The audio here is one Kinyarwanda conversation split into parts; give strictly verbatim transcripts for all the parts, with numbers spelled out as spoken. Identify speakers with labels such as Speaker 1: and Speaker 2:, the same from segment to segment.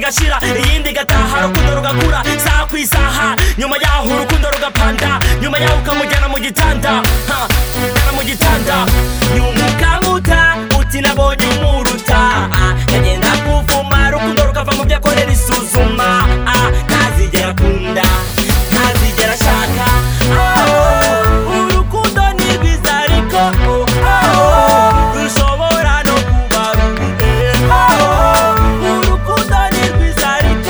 Speaker 1: igashira iyindi igataha urukundo rugakura saha ku isaha nyuma yaho urukundo rugapanda nyuma yaho ukamujyana mu gitanda jyana mu gitanda nyuma ukamuta uti nabonye umuruta yagenda kuvuma urukundo rukava mu byo akorera isuzuma ntazigera akunda ntazigera ashaka urukundo ni rwiza ariko rushobora no kuba rubi urukundo ni rwiza ariko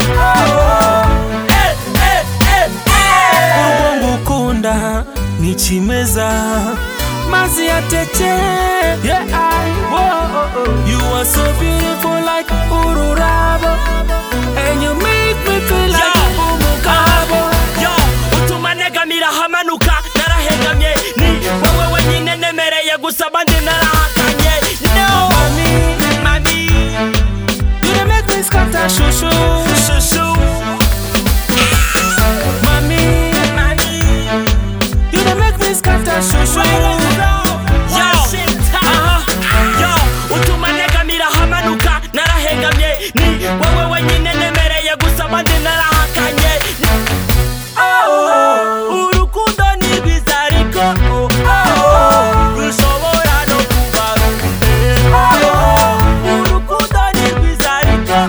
Speaker 2: urwo ngukunda ni kimeza mazi yatete you are so beautiful like ururabo and you make me feel like umugabo
Speaker 1: utuma negamira hamanuka narahegamye ni wowe wenyine nemereye gusa abandi narahakanye no
Speaker 2: mami
Speaker 1: mami
Speaker 2: you dey make me scatter shushu
Speaker 1: shushu
Speaker 2: mami
Speaker 1: mami
Speaker 2: you dey make me scatter shushu
Speaker 1: utuma negamira hamanuka narahegamye ni wowe wenyine nemereye gusa abandi narahakanye urukundo ni rwiza ariko rushobora no kuba rubi urukundo ni rwiza ariko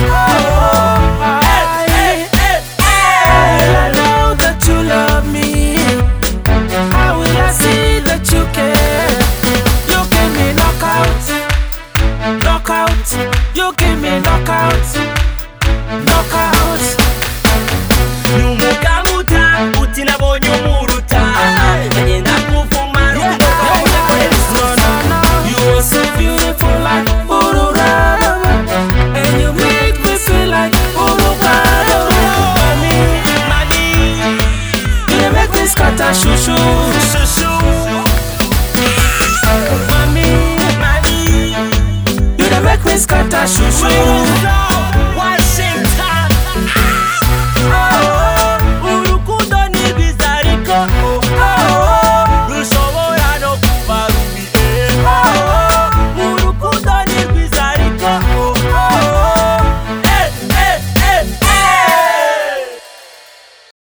Speaker 2: I know that you love me. How will I see that you care? You give me knockout, knockout. You give me knockout, knockout.
Speaker 1: nyuma ukamuta uti nabonye umuruta yagenda kuvuma urukundo rukava mu byo akorera isuzuma
Speaker 2: You are so beautiful like ururabo, and you make me feel like urugado. Mami,
Speaker 1: mami
Speaker 2: you dey make me scatter shushu.
Speaker 1: shushu
Speaker 2: Mami,
Speaker 1: mami
Speaker 2: you dey make me scatter shushu.